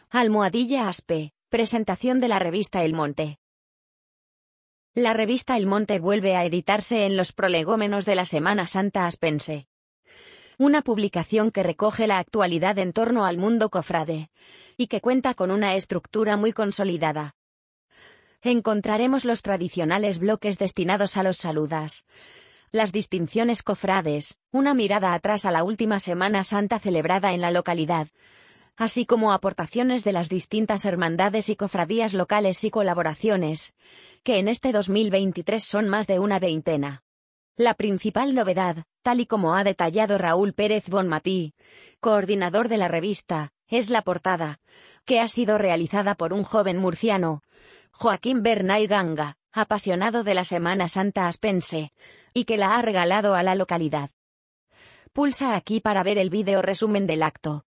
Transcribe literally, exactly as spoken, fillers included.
Almohadilla Aspe, presentación de la revista El Monte. La revista El Monte vuelve a editarse en los prolegómenos de la Semana Santa aspense. Una publicación que recoge la actualidad en torno al mundo cofrade, y que cuenta con una estructura muy consolidada. Encontraremos los tradicionales bloques destinados a los saludas, las distinciones cofrades, una mirada atrás a la última Semana Santa celebrada en la localidad, así como aportaciones de las distintas hermandades y cofradías locales y colaboraciones, que en este dos mil veintitrés son más de una veintena. La principal novedad, tal y como ha detallado Raúl Pérez Bonmatí, coordinador de la revista, es la portada, que ha sido realizada por un joven murciano, Joaquín Bernay Ganga, apasionado de la Semana Santa aspense, y que la ha regalado a la localidad. Pulsa aquí para ver el vídeo resumen del acto.